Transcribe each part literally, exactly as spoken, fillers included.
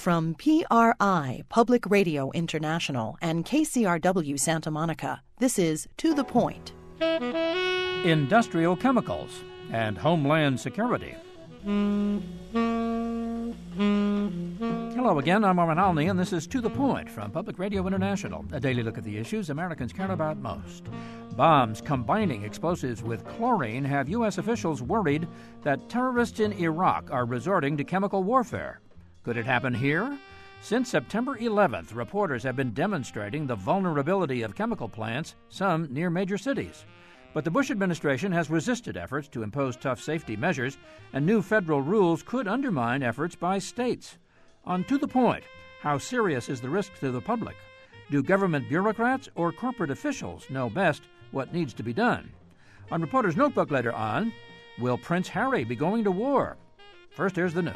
From P R I, Public Radio International, and K C R W Santa Monica, this is To the Point. Industrial chemicals and homeland security. Hello again, I'm Warren Alney, and this is To the Point from Public Radio International, a daily look at the issues Americans care about most. Bombs combining explosives with chlorine have U S officials worried that terrorists in Iraq are resorting to chemical warfare. Could it happen here? Since September eleventh, reporters have been demonstrating the vulnerability of chemical plants, some near major cities. But the Bush administration has resisted efforts to impose tough safety measures, and new federal rules could undermine efforts by states. On To the Point, how serious is the risk to the public? Do government bureaucrats or corporate officials know best what needs to be done? On Reporter's Notebook later on, will Prince Harry be going to war? First, here's the news.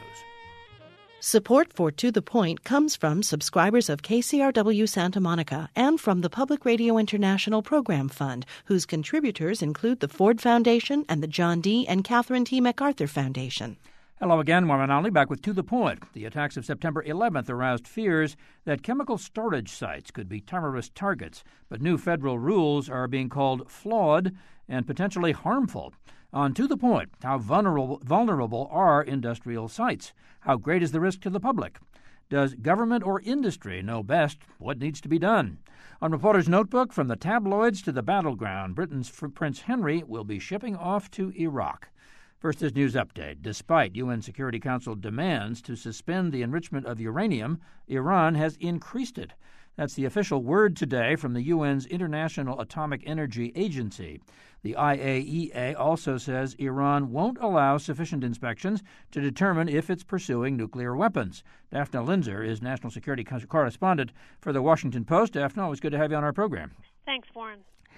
Support for To the Point comes from subscribers of K C R W Santa Monica and from the Public Radio International Program Fund, whose contributors include the Ford Foundation and the John D. and Catherine T. MacArthur Foundation. Hello again, Warren Alney, back with To the Point. The attacks of September eleventh aroused fears that chemical storage sites could be terrorist targets, but new federal rules are being called flawed and potentially harmful. On To the Point, how vulnerable, vulnerable are industrial sites? How great is the risk to the public? Does government or industry know best what needs to be done? On Reporter's Notebook, from the tabloids to the battleground, Britain's Prince Henry will be shipping off to Iraq. First, this news update. Despite U N Security Council demands to suspend the enrichment of uranium, Iran has increased it. That's the official word today from the U N's International Atomic Energy Agency. The I A E A also says Iran won't allow sufficient inspections to determine if it's pursuing nuclear weapons. Daphne Linzer is national security correspondent for the Washington Post. Daphne, always good to have you on our program. Thanks, Warren.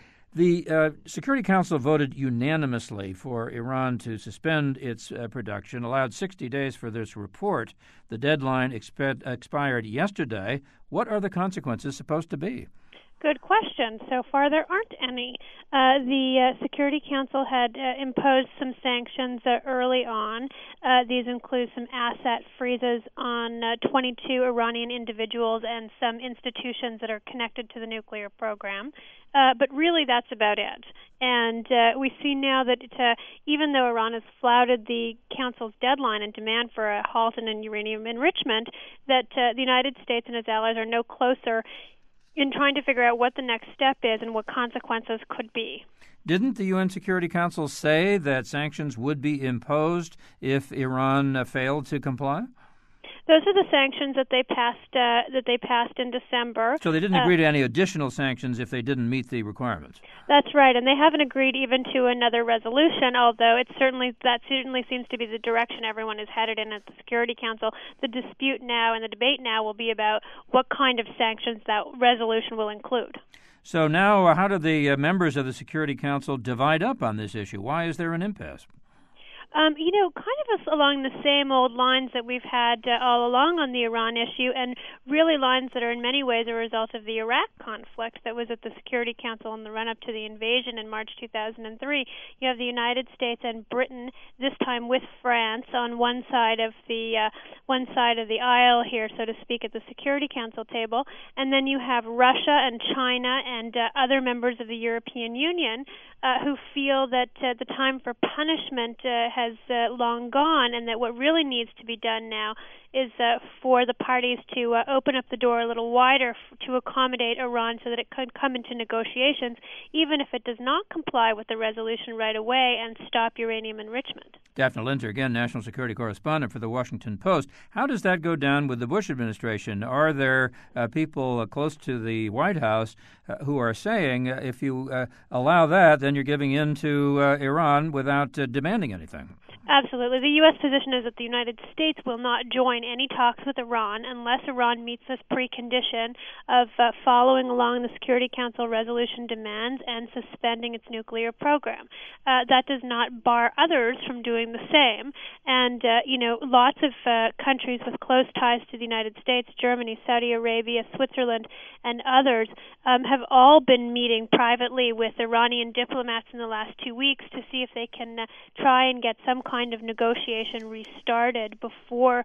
The uh, Security Council voted unanimously for Iran to suspend its uh, production, allowed sixty days for this report. The deadline exp- expired yesterday. What are the consequences supposed to be? Good question. So far, there aren't any. Uh, the uh, Security Council had uh, imposed some sanctions uh, early on. Uh, these include some asset freezes on uh, twenty-two Iranian individuals and some institutions that are connected to the nuclear program. Uh, but really, that's about it. And uh, we see now that uh, even though Iran has flouted the Council's deadline and demand for a halt in uranium enrichment, that uh, the United States and its allies are no closer in trying to figure out what the next step is and what consequences could be. Didn't the U N Security Council say that sanctions would be imposed if Iran uh, failed to comply? Those are the sanctions that they passed uh, that they passed in December. So they didn't uh, agree to any additional sanctions if they didn't meet the requirements. That's right, and they haven't agreed even to another resolution. Although it certainly that certainly seems to be the direction everyone is headed in at the Security Council. The dispute now and the debate now will be about what kind of sanctions that resolution will include. So now, uh, how do the uh, members of the Security Council divide up on this issue? Why is there an impasse? Um, you know, kind of along the same old lines that we've had uh, all along on the Iran issue, and really lines that are in many ways a result of the Iraq conflict that was at the Security Council in the run-up to the invasion in March two thousand three. You have the United States and Britain, this time with France, on one side of the uh, one side of the aisle here, so to speak, at the Security Council table, and then you have Russia and China and uh, other members of the European Union uh, who feel that uh, the time for punishment uh, has has uh, long gone, and that what really needs to be done now is uh, for the parties to uh, open up the door a little wider f- to accommodate Iran so that it could come into negotiations, even if it does not comply with the resolution right away and stop uranium enrichment. Daphne Linzer, again, national security correspondent for the Washington Post. How does that go down with the Bush administration? Are there uh, people uh, close to the White House uh, who are saying uh, if you uh, allow that, then you're giving in to uh, Iran without uh, demanding anything? Absolutely. The U S position is that the United States will not join any talks with Iran unless Iran meets this precondition of uh, following along the Security Council resolution demands and suspending its nuclear program. Uh, that does not bar others from doing the same. And, uh, you know, lots of uh, countries with close ties to the United States, Germany, Saudi Arabia, Switzerland, and others um, have all been meeting privately with Iranian diplomats in the last two weeks to see if they can uh, try and get some kind of negotiation restarted before uh,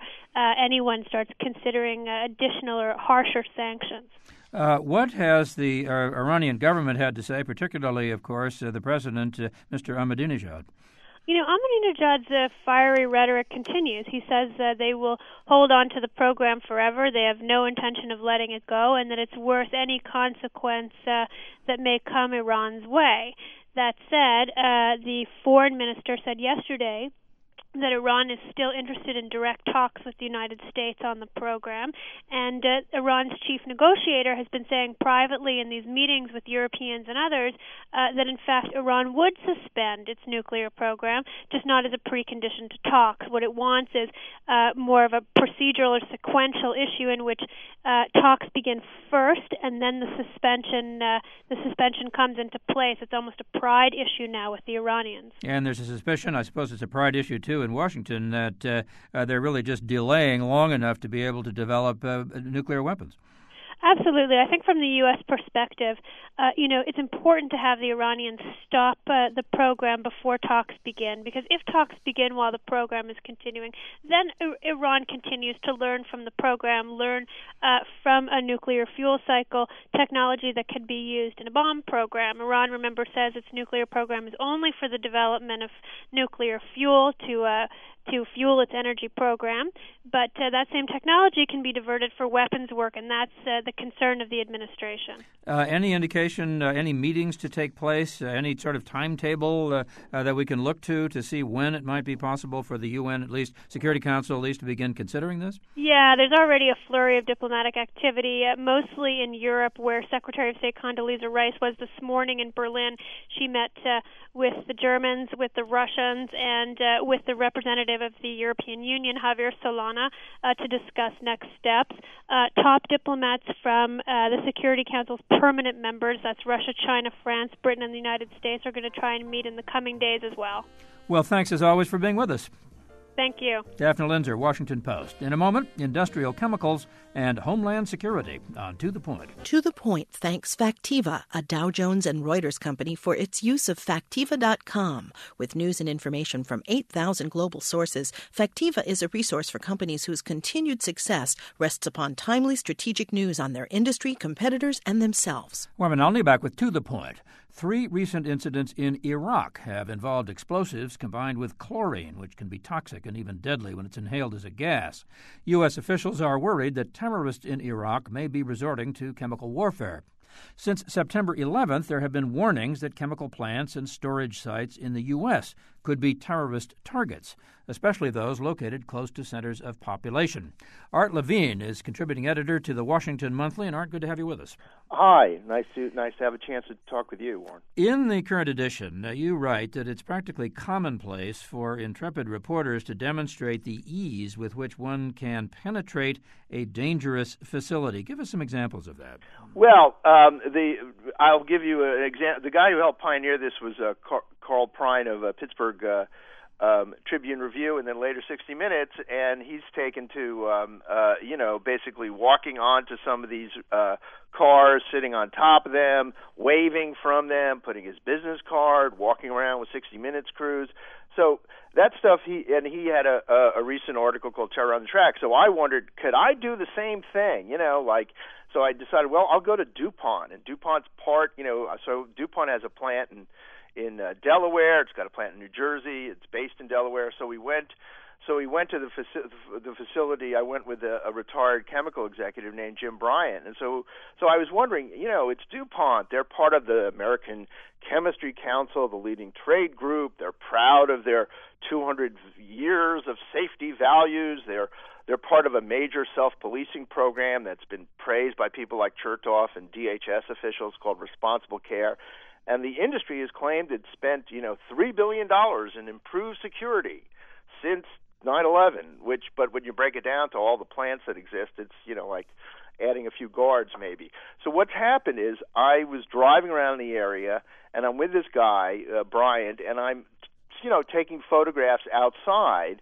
uh, anyone starts considering uh, additional or harsher sanctions. Uh, what has the uh, Iranian government had to say, particularly, of course, uh, the president, uh, Mister Ahmadinejad? You know, Ahmadinejad's uh, fiery rhetoric continues. He says uh, they will hold on to the program forever. They have no intention of letting it go, and that it's worth any consequence uh, that may come Iran's way. That said, uh, the foreign minister said yesterday that Iran is still interested in direct talks with the United States on the program, and uh, Iran's chief negotiator has been saying privately in these meetings with Europeans and others uh, that in fact Iran would suspend its nuclear program, just not as a precondition to talks. What it wants is uh, more of a procedural or sequential issue in which uh, talks begin first, and then the suspension uh, the suspension comes into place. It's almost a pride issue now with the Iranians. And there's a suspicion, I suppose it's a pride issue too, in Washington that uh, uh, they're really just delaying long enough to be able to develop uh, nuclear weapons. Absolutely. I think from the U S perspective, uh, you know, it's important to have the Iranians stop uh, the program before talks begin, because if talks begin while the program is continuing, then I- Iran continues to learn from the program, learn uh, from a nuclear fuel cycle technology that could be used in a bomb program. Iran, remember, says its nuclear program is only for the development of nuclear fuel to uh, to fuel its energy program, but uh, that same technology can be diverted for weapons work, and that's uh, the concern of the administration. Uh, any indication, uh, any meetings to take place, uh, any sort of timetable uh, uh, that we can look to to see when it might be possible for the U N, at least Security Council, at least to begin considering this? Yeah, there's already a flurry of diplomatic activity, uh, mostly in Europe, where Secretary of State Condoleezza Rice was this morning in Berlin. She met uh, with the Germans, with the Russians, and uh, with the representative of the European Union, Javier Solana, uh, to discuss next steps. Uh, top diplomats from uh, the Security Council's permanent members, that's Russia, China, France, Britain, and the United States, are going to try and meet in the coming days as well. Well, thanks as always for being with us. Thank you. Daphne Linzer, Washington Post. In a moment, industrial chemicals and homeland security on To The Point. To The Point thanks Factiva, a Dow Jones and Reuters company, for its use of Factiva dot com. With news and information from eight thousand global sources, Factiva is a resource for companies whose continued success rests upon timely strategic news on their industry, competitors, and themselves. Wyman Alney back with To The Point. Three recent incidents in Iraq have involved explosives combined with chlorine, which can be toxic and even deadly when it's inhaled as a gas. U S officials are worried that terrorists in Iraq may be resorting to chemical warfare. Since September eleventh, there have been warnings that chemical plants and storage sites in the U S could be terrorist targets, especially those located close to centers of population. Art Levine is contributing editor to the Washington Monthly. And Art, good to have you with us. Hi. Nice to nice to have a chance to talk with you, Warren. In the current edition, uh, you write that it's practically commonplace for intrepid reporters to demonstrate the ease with which one can penetrate a dangerous facility. Give us some examples of that. Well, um, the I'll give you an example. The guy who helped pioneer this was uh, Car- Carl Prine of uh, Pittsburgh uh, um, Tribune Review, and then later sixty minutes, and he's taken to, um, uh, you know, basically walking onto some of these uh, cars, sitting on top of them, waving from them, putting his business card, walking around with sixty minutes crews. So that stuff, he and he had a, a, a recent article called Terror on the Track. So I wondered, could I do the same thing? You know, like, so I decided, well, I'll go to DuPont, and DuPont's part, you know, so DuPont has a plant in in uh, Delaware. It's got a plant in New Jersey. It's based in Delaware. So we went. So we went to the, faci- the facility. I went with a, a retired chemical executive named Jim Bryant, and so so I was wondering, you know, it's DuPont. They're part of the American Chemistry Council, the leading trade group. They're proud of their two hundred years of safety values. They're they're part of a major self-policing program that's been praised by people like Chertoff and D H S officials called Responsible Care. And the industry has claimed it's spent, you know, three billion dollars in improved security since nine eleven, which, but when you break it down to all the plants that exist, it's, you know, like adding a few guards maybe. So what's happened is I was driving around the area, and I'm with this guy, uh, Bryant, and I'm, you know, taking photographs outside.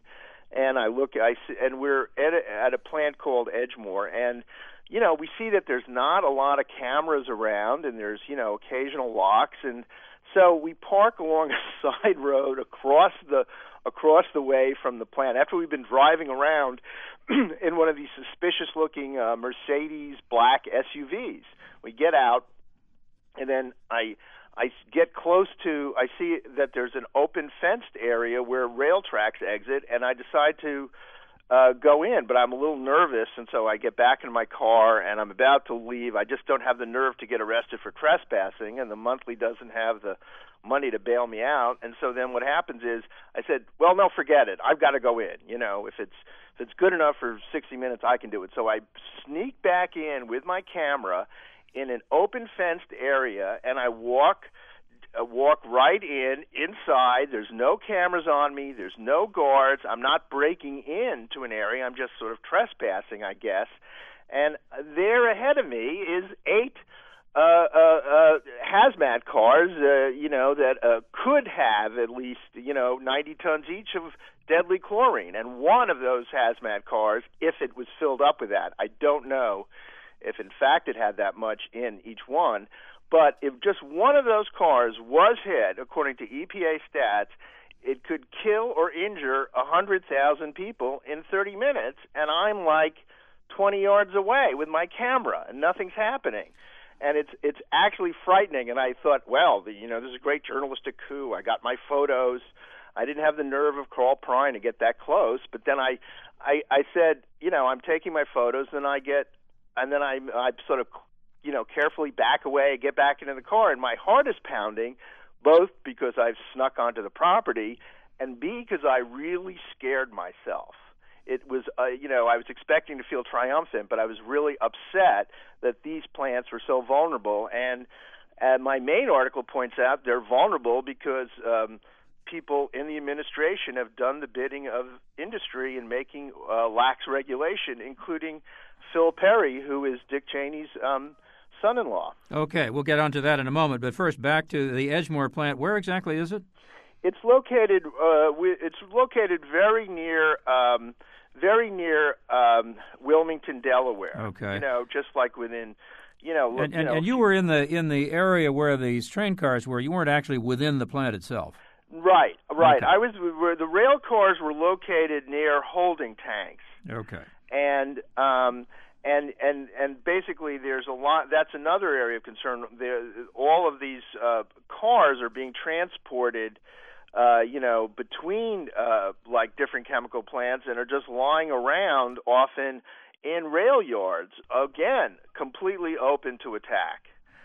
and I look, I see, and we're at a, at a plant called Edgemoor, and you know, we see that there's not a lot of cameras around, and there's, you know, occasional locks, and so we park along a side road across the across the way from the plant. After we've been driving around in one of these suspicious-looking uh, Mercedes black S U Vs, we get out, and then I I get close to, I see that there's an open fenced area where rail tracks exit, and I decide to Uh, go in, but I'm a little nervous, and so I get back in my car, and I'm about to leave. I just don't have the nerve to get arrested for trespassing, and the monthly doesn't have the money to bail me out. And so then what happens is I said, well, no, forget it. I've got to go in. You know, if it's if it's good enough for sixty minutes, I can do it. So I sneak back in with my camera in an open fenced area, and I walk Uh, walk right in, inside. There's no cameras on me. There's no guards. I'm not breaking into an area. I'm just sort of trespassing, I guess. And there ahead of me is eight uh, uh, uh, hazmat cars, uh, you know, that uh, could have at least, you know, ninety tons each of deadly chlorine. And one of those hazmat cars, if it was filled up with that, I don't know if in fact it had that much in each one, but if just one of those cars was hit, according to E P A stats, it could kill or injure one hundred thousand people in thirty minutes, and I'm like twenty yards away with my camera, and nothing's happening. And it's it's actually frightening, and I thought, well, the, you know, this is a great journalistic coup. I got my photos. I didn't have the nerve of Carl Prine to get that close, but then I, I, I said, you know, I'm taking my photos, and I get, and then I, I sort of, you know, carefully back away, get back into the car, and my heart is pounding, both because I've snuck onto the property, and B, because I really scared myself. It was, uh, you know, I was expecting to feel triumphant, but I was really upset that these plants were so vulnerable. And, and my main article points out they're vulnerable because um, people in the administration have done the bidding of industry in making uh, lax regulation, including Phil Perry, who is Dick Cheney's um, son-in-law. Okay, we'll get onto that in a moment. But first, back to the Edgemoor plant. Where exactly is it? It's located. Uh, it's located very near, um, very near um, Wilmington, Delaware. Okay. You know, just like within, you know, and, you and, know, and you were in the in the area where these train cars were. You weren't actually within the plant itself. Right, right. Okay. I was where the rail cars were located near holding tanks. Okay. And um, and and and basically, there's a lot. That's another area of concern. There, all of these uh, cars are being transported, uh, you know, between uh, like different chemical plants, and are just lying around, often in rail yards. Again, completely open to attack.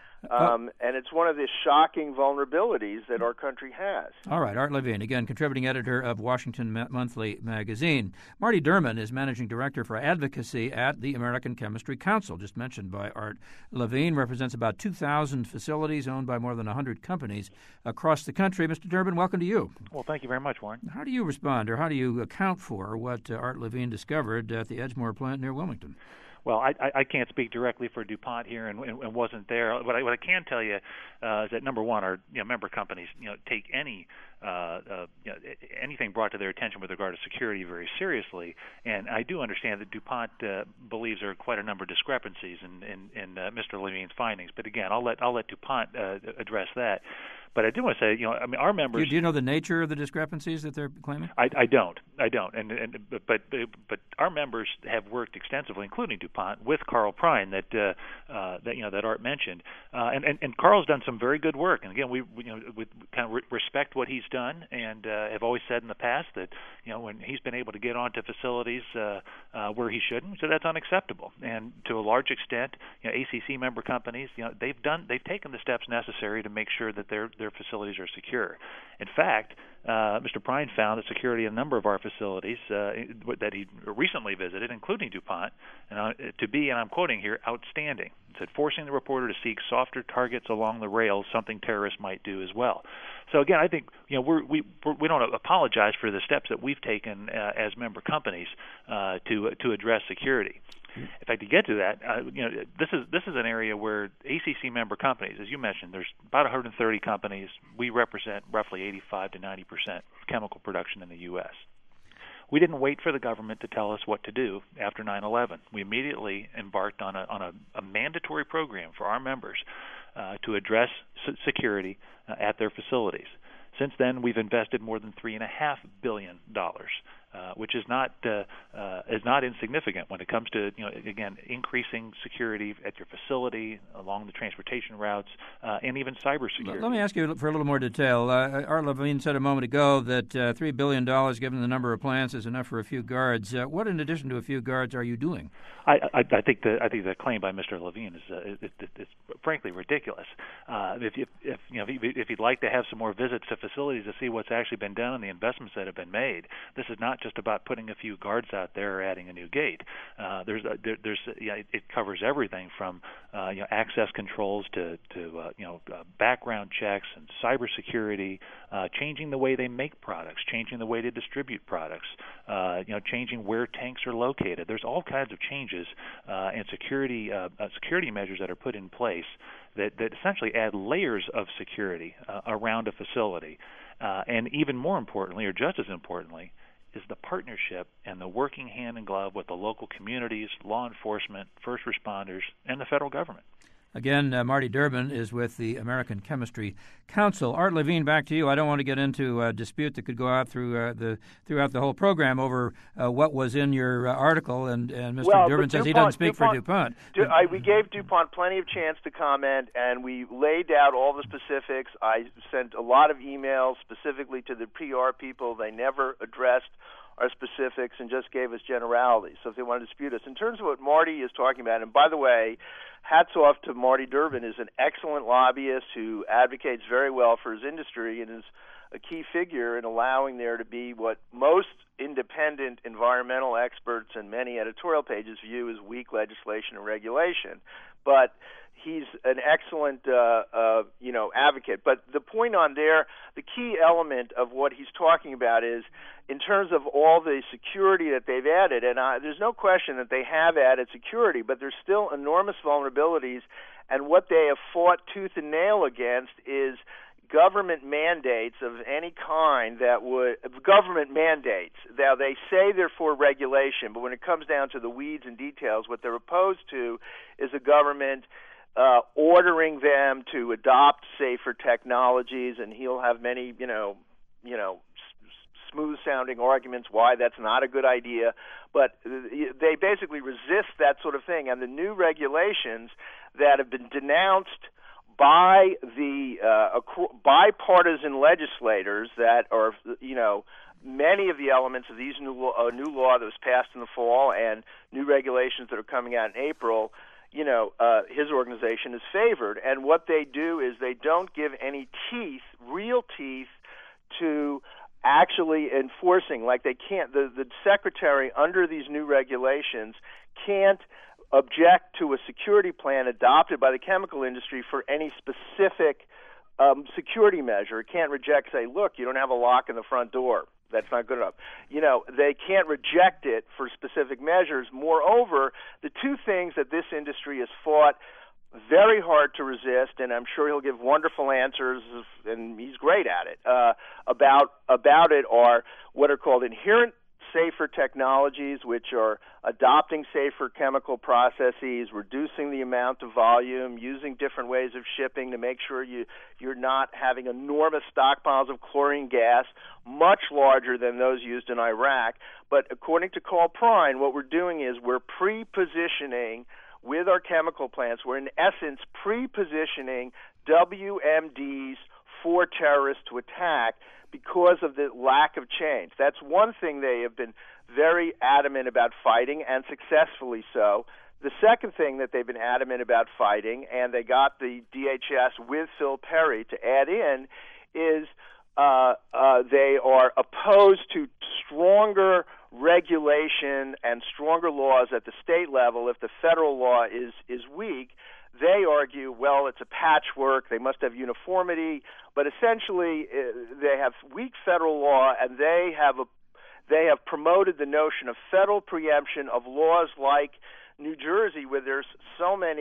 Um, uh, and it's one of the shocking vulnerabilities that our country has. All right, Art Levine, again, contributing editor of Washington Monthly Magazine. Marty Durman is managing director for advocacy at the American Chemistry Council, just mentioned by Art Levine, represents about two thousand facilities owned by more than one hundred companies across the country. Mister Durban, welcome to you. Well, thank you very much, Warren. How do you respond, or how do you account for what uh, Art Levine discovered at the Edgemoor plant near Wilmington? Well, I, I can't speak directly for DuPont here, and, and wasn't there. What I, what I can tell you uh, is that number one, our you know, member companies, you know, take any uh, uh, you know, anything brought to their attention with regard to security very seriously. And I do understand that DuPont uh, believes there are quite a number of discrepancies in in, in uh, Mister Levine's findings. But again, I'll let I'll let DuPont uh, address that. But I do want to say, you know, I mean, our members. Do you, do you know the nature of the discrepancies that they're claiming? I, I don't, I don't, and and but but our members have worked extensively, including DuPont, with Carl Prine that uh, uh, that you know that Art mentioned, uh, and, and and Carl's done some very good work. And again, we, we you know we kind of re- respect what he's done, and uh, have always said in the past that you know when he's been able to get onto facilities uh, uh, where he shouldn't, so that's unacceptable. And to a large extent, you know, A C C member companies, you know, they've done they've taken the steps necessary to make sure that they're their facilities are secure. In fact, uh, Mister Prine found that security in a number of our facilities uh, that he recently visited, including DuPont, and, uh, to be, and I'm quoting here, outstanding. It said, forcing the reporter to seek softer targets along the rails, something terrorists might do as well. So again, I think you know we're, we we're, we don't apologize for the steps that we've taken uh, as member companies uh, to to address security. In fact, to get to that, uh, you know, this is this is an area where A C C member companies, as you mentioned, there's about one hundred thirty companies. We represent roughly eighty-five to ninety percent chemical production in the U S We didn't wait for the government to tell us what to do after nine eleven. We immediately embarked on a, on a, a mandatory program for our members uh, to address s- security uh, at their facilities. Since then, we've invested more than three and a half billion dollars, uh, which is not uh, uh, is not insignificant when it comes to, you know, again, increasing security at your facility, along the transportation routes, uh, and even cybersecurity. Let me ask you for a little more detail. Uh, Art Levine said a moment ago that uh, three billion dollars, given the number of plants, is enough for a few guards. Uh, what, in addition to a few guards, are you doing? I, I, I think the I think the claim by Mister Levine is uh, it, it, it's frankly ridiculous. Uh, if, you, if you know if, if you'd like to have some more visits to facilities to see what's actually been done and the investments that have been made, this is not just about putting a few guards out there or adding a new gate. Uh, there's a, there, there's yeah, it, it covers everything from uh, you know access controls to to uh, you know uh, background checks and cybersecurity, uh, changing the way they make products, changing the way they distribute products, uh, you know changing where tanks are located. There's all kinds of changes uh, and security uh, uh, security measures that are put in place that, that essentially add layers of security uh, around a facility. Uh, and even more importantly, or just as importantly, is the partnership and the working hand in glove with the local communities, law enforcement, first responders, and the federal government. Again, uh, Marty Durbin is with the American Chemistry Council. Art Levine, back to you. I don't want to get into a dispute that could go out through uh, the throughout the whole program over uh, what was in your uh, article, and, and Mister Well, Durbin says DuPont, he doesn't speak DuPont, for DuPont. Du, I, we gave DuPont plenty of chance to comment, and we laid out all the specifics. I sent a lot of emails specifically to the P R people. They never addressed our specifics and just gave us generalities. So if they want to dispute us. In terms of what Marty is talking about, and by the way, hats off to Marty Durbin, is an excellent lobbyist who advocates very well for his industry and is a key figure in allowing there to be what most independent environmental experts and many editorial pages view as weak legislation and regulation. But he's an excellent, uh, uh, you know, advocate. But the point on there, the key element of what he's talking about is in terms of all the security that they've added, and uh, there's no question that they have added security, but there's still enormous vulnerabilities, and what they have fought tooth and nail against is government mandates of any kind that would government mandates. Now they say they're for regulation, but when it comes down to the weeds and details, what they're opposed to is a government uh, ordering them to adopt safer technologies, and he'll have many, you know, you know, s- smooth-sounding arguments why that's not a good idea. But they basically resist that sort of thing, and the new regulations that have been denounced by the uh, bipartisan legislators that are, you know, many of the elements of these new law, uh, new law that was passed in the fall and new regulations that are coming out in April, you know, uh, his organization is favored. And what they do is they don't give any teeth, real teeth, to actually enforcing. Like they can't, the, the secretary under these new regulations can't object to a security plan adopted by the chemical industry for any specific um, security measure. It can't reject, say, look, you don't have a lock in the front door. That's not good enough. You know, they can't reject it for specific measures. Moreover, the two things that this industry has fought very hard to resist, and I'm sure he'll give wonderful answers, and he's great at it, uh, about about it are what are called inherent safer technologies, which are adopting safer chemical processes, reducing the amount of volume, using different ways of shipping to make sure you, you're not having enormous stockpiles of chlorine gas, much larger than those used in Iraq. But according to Carl Prine, what we're doing is we're pre-positioning with our chemical plants, we're in essence pre-positioning W M Ds for terrorists to attack because of the lack of change. That's one thing they have been very adamant about fighting, and successfully so. The second thing that they've been adamant about fighting, and they got the D H S with Phil Perry to add in, is uh, uh, they are opposed to stronger regulation and stronger laws at the state level if the federal law is, is weak. They argue, well, it's a patchwork, they must have uniformity, but essentially uh, they have weak federal law, and they have a, they have promoted the notion of federal preemption of laws like New Jersey, where there's so many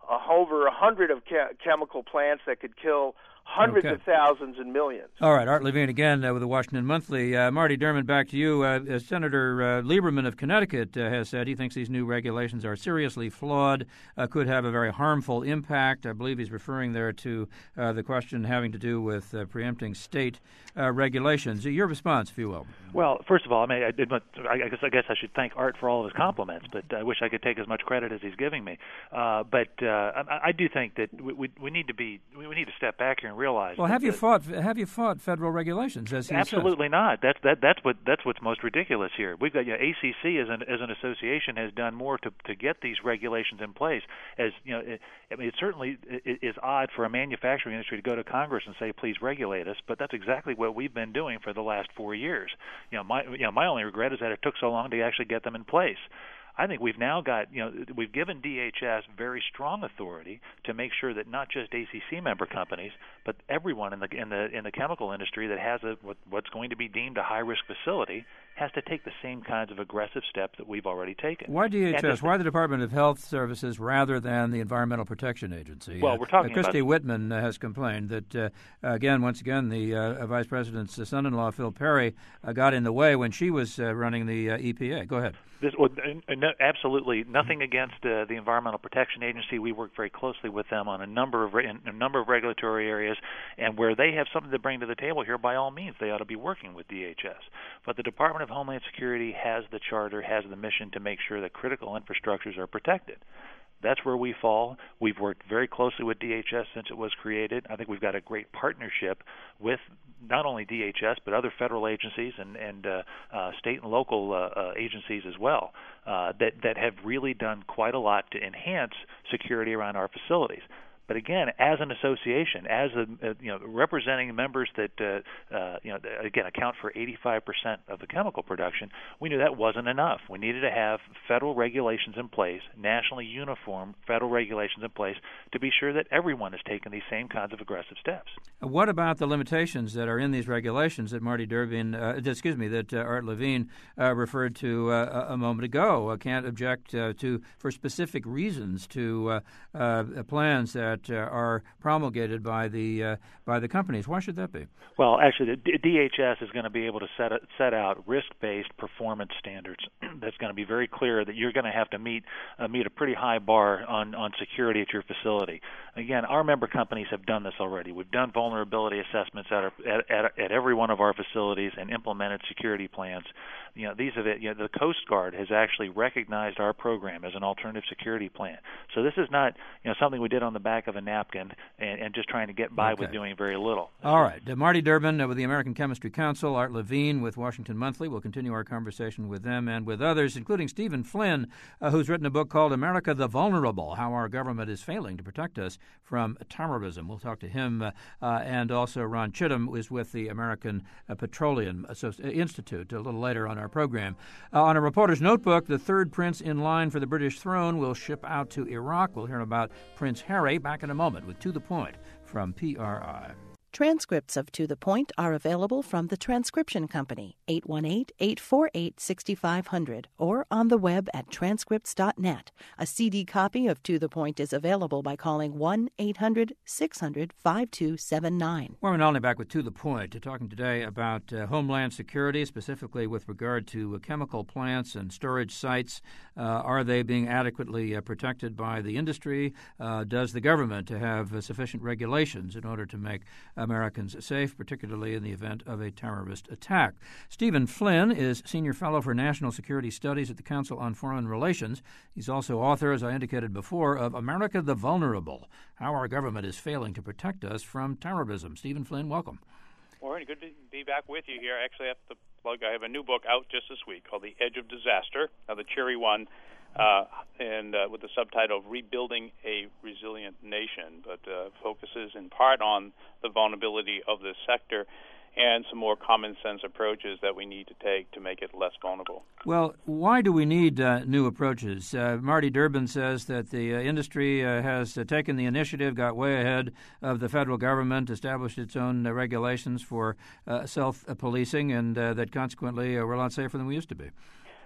uh, over a hundred of che- chemical plants that could kill hundreds okay. of thousands and millions. All right, Art Levine again uh, with the Washington Monthly. Uh, Marty Durbin, back to you. Uh, uh, Senator uh, Lieberman of Connecticut uh, has said he thinks these new regulations are seriously flawed, uh, could have a very harmful impact. I believe he's referring there to uh, the question having to do with uh, preempting state uh, regulations. Your response, if you will. Well, first of all, I mean, I, did, I guess I guess I should thank Art for all of his compliments, but I wish I could take as much credit as he's giving me. Uh, but uh, I, I do think that we, we, we need to be we need to step back here and realize. Well, have you that, fought have you fought federal regulations? As he absolutely says? not. That's that that's what that's what's most ridiculous here. We've got you know, A C C as an as an association has done more to to get these regulations in place. As you know, it, I mean, it certainly is odd for a manufacturing industry to go to Congress and say, "Please regulate us," but that's exactly what we've been doing for the last four years. You know, my you know my only regret is that it took so long to actually get them in place. I think we've now got, you know, we've given D H S very strong authority to make sure that not just A C C member companies, but everyone in the in the in the chemical industry that has a what, what's going to be deemed a high risk facility has to take the same kinds of aggressive steps that we've already taken. Why D H S? This, Why the Department of Health Services rather than the Environmental Protection Agency? Well, we're talking uh, Christy about... Whitman uh, has complained that, uh, again, once again, the uh, Vice President's son-in-law, Phil Perry, uh, got in the way when she was uh, running the uh, E P A. Go ahead. This, well, no, absolutely nothing against uh, the Environmental Protection Agency. We work very closely with them on a number of re- a number of regulatory areas, and where they have something to bring to the table here, by all means, they ought to be working with D H S. But the Department of Homeland Security has the charter, has the mission to make sure that critical infrastructures are protected. That's where we fall. We've worked very closely with D H S since it was created. I think we've got a great partnership with not only D H S but other federal agencies and, and uh, uh, state and local uh, uh, agencies as well uh, that, that have really done quite a lot to enhance security around our facilities. But again, as an association, as a, uh, you know, representing members that uh, uh, you know again account for eighty-five percent of the chemical production, we knew that wasn't enough. We needed to have federal regulations in place, nationally uniform federal regulations in place, to be sure that everyone is taking these same kinds of aggressive steps. What about the limitations that are in these regulations that Marty Durbin, uh, excuse me, that uh, Art Levine uh, referred to uh, a moment ago? Uh, can't object uh, to for specific reasons to uh, uh, plans that Uh, are promulgated by the uh, by the companies. Why should that be? Well, actually, the D H S is going to be able to set set out risk-based performance standards. That's going to be very clear that you're going to have to meet uh, meet a pretty high bar on, on security at your facility. Again, our member companies have done this already. We've done vulnerability assessments at, our, at, at, at every one of our facilities and implemented security plans. You know, these are the, you know, the Coast Guard has actually recognized our program as an alternative security plan. So this is not, you know, something we did on the back of a napkin and, and just trying to get by okay. with doing very little. All right. Uh, Marty Durbin uh, with the American Chemistry Council, Art Levine with Washington Monthly. We'll continue our conversation with them and with others, including Stephen Flynn, uh, who's written a book called America the Vulnerable, How Our Government is Failing to Protect Us from Terrorism. We'll talk to him. Uh, uh, and also Ron Chittum is with the American uh, Petroleum Associ- Institute a little later on our program. Uh, on a reporter's notebook, the third prince in line for the British throne will ship out to Iraq. We'll hear about Prince Harry back in a moment with To the Point from P R I. Transcripts of To the Point are available from the Transcription Company, eight one eight, eight four eight, six five zero zero, or on the web at transcripts dot net. A C D copy of To the Point is available by calling one eight hundred six hundred five two seven nine. Warren Olney back with To the Point, talking today about uh, Homeland Security, specifically with regard to uh, chemical plants and storage sites. Uh, are they being adequately uh, protected by the industry? Uh, does the government have uh, sufficient regulations in order to make Americans safe, particularly in the event of a terrorist attack? Stephen Flynn is Senior Fellow for National Security Studies at the Council on Foreign Relations. He's also author, as I indicated before, of America the Vulnerable, How Our Government is Failing to Protect Us from Terrorism. Stephen Flynn, welcome. Warren, good to be back with you here. I actually have to plug, I have a new book out just this week called The Edge of Disaster, now the cherry one, uh, and uh, with the subtitle of Rebuilding a Resilient Nation, but uh, focuses in part on the vulnerability of this sector and some more common-sense approaches that we need to take to make it less vulnerable. Well, why do we need uh, new approaches? Uh, Marty Durbin says that the uh, industry uh, has uh, taken the initiative, got way ahead of the federal government, established its own uh, regulations for uh, self-policing, and uh, that consequently uh, we're a lot safer than we used to be.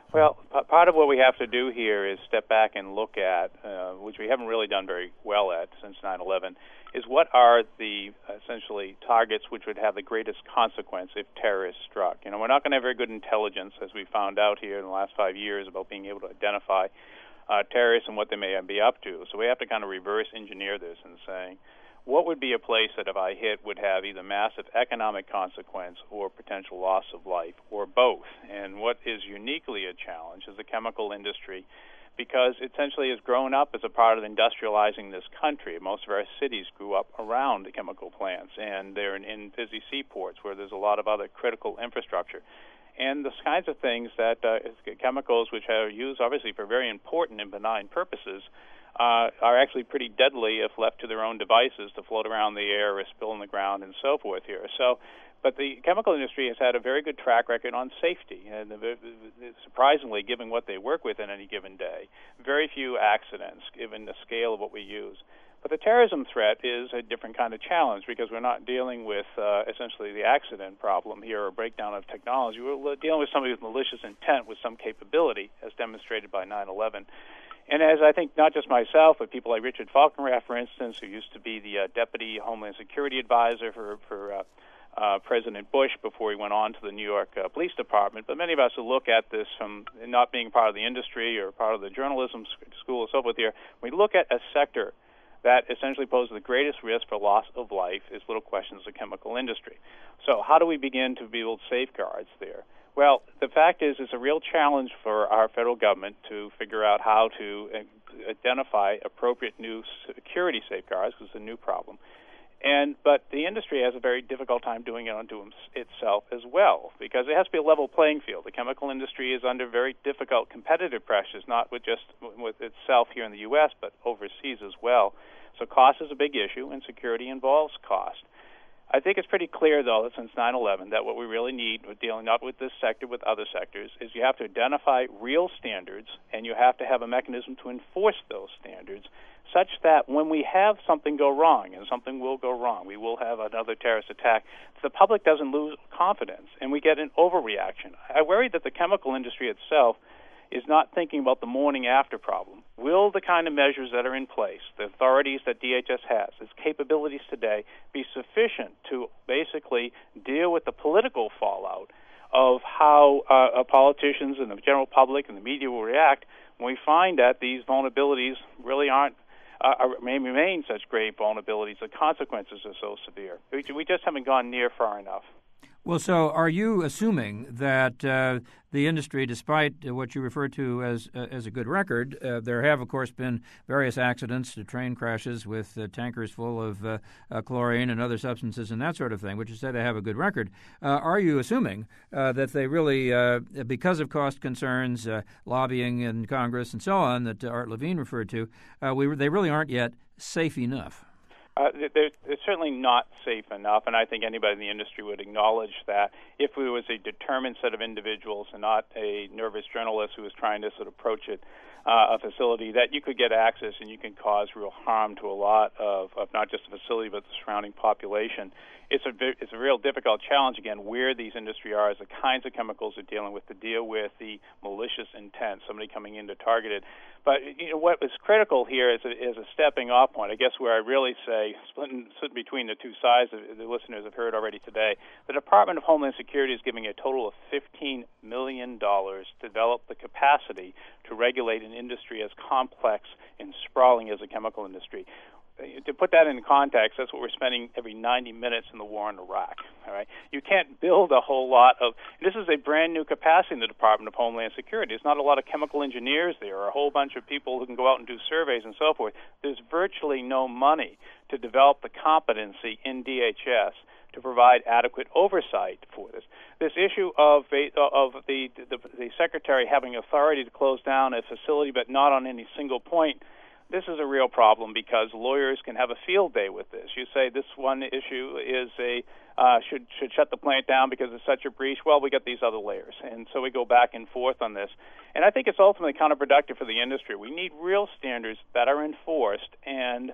Well, p- part of what we have to do here is step back and look at, uh, which we haven't really done very well at since nine eleven, is what are the essentially targets which would have the greatest consequence if terrorists struck. You know, we're not going to have very good intelligence, as we found out here in the last five years, about being able to identify uh, terrorists and what they may be up to. So we have to kind of reverse engineer this and saying, what would be a place that if I hit would have either massive economic consequence or potential loss of life, or both? And what is uniquely a challenge is the chemical industry, because essentially has grown up as a part of industrializing this country. Most of our cities grew up around the chemical plants, and they're in, in busy seaports where there's a lot of other critical infrastructure. And the kinds of things that uh, chemicals, which are used obviously for very important and benign purposes, uh, are actually pretty deadly if left to their own devices to float around the air or spill on the ground and so forth here. So, but the chemical industry has had a very good track record on safety, and surprisingly, given what they work with in any given day, very few accidents given the scale of what we use. But the terrorism threat is a different kind of challenge, because we're not dealing with uh, essentially the accident problem here or breakdown of technology. We're dealing with somebody with malicious intent with some capability, as demonstrated by nine eleven. And as I think not just myself, but people like Richard Falkenrath, for instance, who used to be the uh, Deputy Homeland Security Advisor for, for uh, uh, President Bush before he went on to the New York uh, Police Department, but many of us who look at this from not being part of the industry or part of the journalism school and so forth here, we look at a sector that essentially poses the greatest risk for loss of life is little questions of the chemical industry. So how do we begin to build safeguards there? Well, the fact is it's a real challenge for our federal government to figure out how to identify appropriate new security safeguards, because it's a new problem. And but the industry has a very difficult time doing it unto itself as well, because it has to be a level playing field. The chemical industry is under very difficult competitive pressures, not with just with itself here in the U S, but overseas as well. So cost is a big issue, and security involves cost. I think it's pretty clear, though, that since nine eleven, that what we really need, with dealing not with this sector, with other sectors, is you have to identify real standards, and you have to have a mechanism to enforce those standards, such that when we have something go wrong, and something will go wrong, we will have another terrorist attack, the public doesn't lose confidence, and we get an overreaction. I worry that the chemical industry itself is not thinking about the morning after problem. Will the kind of measures that are in place, the authorities that D H S has, its capabilities today, be sufficient to basically deal with the political fallout of how uh, politicians and the general public and the media will react when we find that these vulnerabilities really aren't, uh, are, may remain such grave vulnerabilities, the consequences are so severe. We, we just haven't gone near far enough. Well, so are you assuming that uh, the industry, despite what you refer to as uh, as a good record, uh, there have, of course, been various accidents, uh, train crashes with uh, tankers full of uh, uh, chlorine and other substances and that sort of thing, which you say they have a good record. Uh, are you assuming uh, that they really, uh, because of cost concerns, uh, lobbying in Congress and so on that Art Levine referred to, uh, we they really aren't yet safe enough? Uh, they're, they're certainly not safe enough, and I think anybody in the industry would acknowledge that if it was a determined set of individuals and not a nervous journalist who was trying to sort of approach it, uh, a facility, that you could get access and you can cause real harm to a lot of, of not just the facility but the surrounding population. It's a it's a real difficult challenge, again, where these industry are, the kinds of chemicals they're dealing with, to deal with the malicious intent, somebody coming in to target it. But you know what is critical here is a, is a stepping off point. I guess where I really say, splitting, splitting between the two sides, the listeners have heard already today, the Department of Homeland Security is giving a total of fifteen million dollars to develop the capacity to regulate an industry as complex and sprawling as the chemical industry. To put that in context, that's what we're spending every ninety minutes in the war in Iraq. All right, you can't build a whole lot of. This is a brand new capacity in the Department of Homeland Security. There's not a lot of chemical engineers there, or a whole bunch of people who can go out and do surveys and so forth. There's virtually no money to develop the competency in D H S to provide adequate oversight for this. This issue of of the the, the secretary having authority to close down a facility, but not on any single point. This is a real problem, because lawyers can have a field day with this. You say this one issue is a uh, should should shut the plant down because it's such a breach. Well, we got these other layers, and so we go back and forth on this. And I think it's ultimately counterproductive for the industry. We need real standards that are enforced and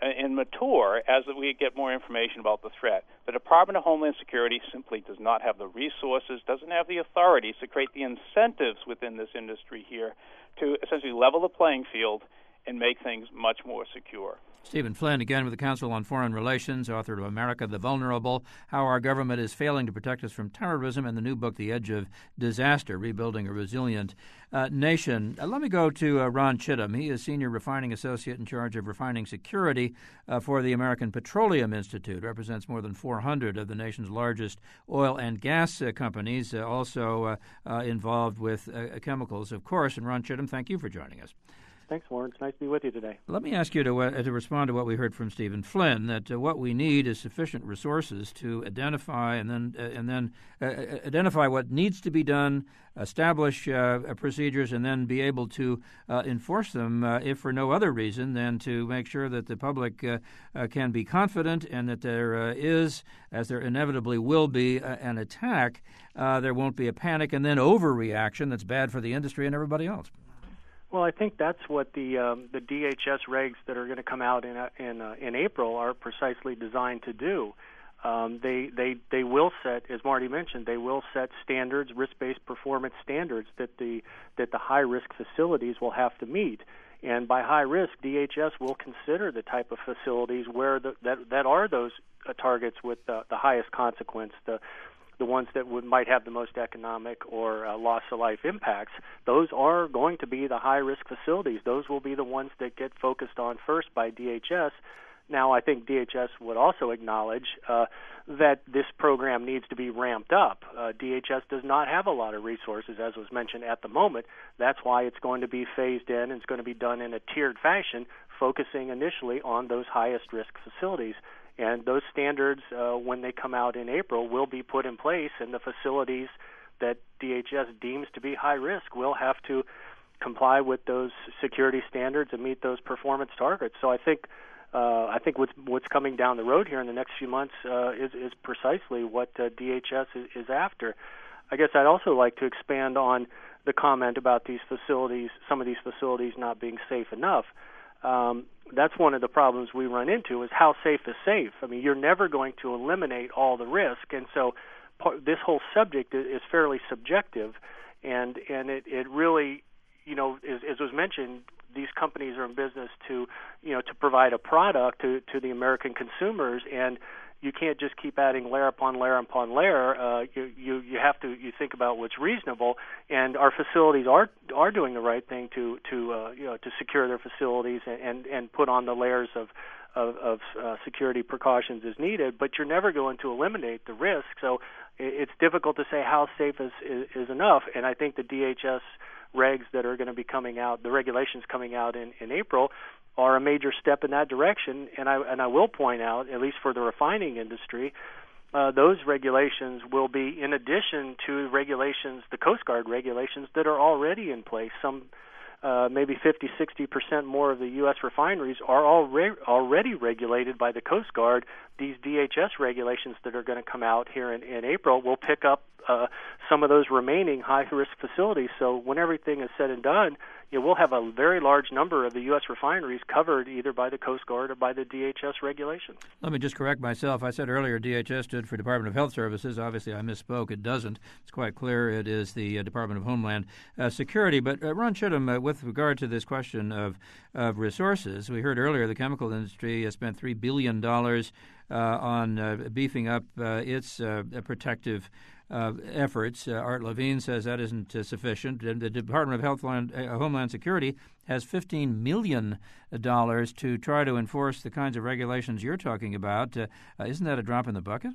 and mature as we get more information about the threat. The Department of Homeland Security simply does not have the resources, doesn't have the authorities to create the incentives within this industry here to essentially level the playing field and make things much more secure. Stephen Flynn, again with the Council on Foreign Relations, author of America the Vulnerable, How Our Government is Failing to Protect Us from Terrorism, and the new book, The Edge of Disaster, Rebuilding a Resilient uh, Nation. Uh, let me go to uh, Ron Chittum. He is Senior Refining Associate in charge of refining security uh, for the American Petroleum Institute, represents more than four hundred of the nation's largest oil and gas uh, companies, uh, also uh, uh, involved with uh, chemicals, of course. And Ron Chittum, thank you for joining us. Thanks, Warren. It's nice to be with you today. Let me ask you to uh, to respond to what we heard from Stephen Flynn, that uh, what we need is sufficient resources to identify and then uh, and then uh, identify what needs to be done, establish uh, procedures, and then be able to uh, enforce them, uh, if for no other reason than to make sure that the public uh, uh, can be confident and that there uh, is, as there inevitably will be, uh, an attack. Uh, there won't be a panic and then overreaction that's bad for the industry and everybody else. Well, I think that's what the um, the D H S regs that are going to come out in uh, in uh, in April are precisely designed to do. Um, they they they will set, as Marty mentioned, they will set standards, risk-based performance standards that the that the high-risk facilities will have to meet. And by high risk, D H S will consider the type of facilities where the, that that are those uh, targets with uh, the highest consequence, the the ones that would, might have the most economic or uh, loss-of-life impacts. Those are going to be the high-risk facilities. Those will be the ones that get focused on first by D H S. Now, I think D H S would also acknowledge uh, that this program needs to be ramped up. Uh, D H S does not have a lot of resources, as was mentioned at the moment. That's why it's going to be phased in, and it's going to be done in a tiered fashion, focusing initially on those highest-risk facilities. And those standards, uh, when they come out in April, will be put in place, and the facilities that D H S deems to be high risk will have to comply with those security standards and meet those performance targets. So I think uh, I think what's what's coming down the road here in the next few months uh, is is precisely what uh, D H S is, is after. I guess I'd also like to expand on the comment about these facilities, some of these facilities not being safe enough. Um, that's one of the problems we run into, is how safe is safe. I mean, you're never going to eliminate all the risk, and so part, this whole subject is, is fairly subjective, and and it, it really, you know, as, as was mentioned, these companies are in business to, you know, to provide a product to, to the American consumers, and you can't just keep adding layer upon layer upon layer. Uh, you, you you have to you think about what's reasonable, and our facilities are are doing the right thing to to uh, you know to secure their facilities and, and, and put on the layers of of, of uh, security precautions as needed. But you're never going to eliminate the risk, so it's difficult to say how safe is, is is enough. And I think the D H S regs that are going to be coming out, the regulations coming out in, in April, are a major step in that direction. And I and I will point out, at least for the refining industry, uh, those regulations will be in addition to regulations, the Coast Guard regulations that are already in place. Some uh, maybe fifty, sixty percent more of the U S refineries are already already regulated by the Coast Guard. These D H S regulations that are going to come out here in, in April will pick up uh, some of those remaining high-risk facilities. So when everything is said and done, you know, we'll have a very large number of the U S refineries covered either by the Coast Guard or by the D H S regulations. Let me just correct myself. I said earlier D H S stood for Department of Health Services. Obviously, I misspoke. It doesn't. It's quite clear it is the uh, Department of Homeland uh, Security. But uh, Ron Chittum, uh, with regard to this question of, of resources, we heard earlier the chemical industry has spent three billion dollars uh, on uh, beefing up uh, its uh, protective Uh, efforts. Uh, Art Levine says that isn't uh, sufficient. The Department of Health Land, uh, Homeland Security has fifteen million dollars to try to enforce the kinds of regulations you're talking about. Uh, uh, isn't that a drop in the bucket?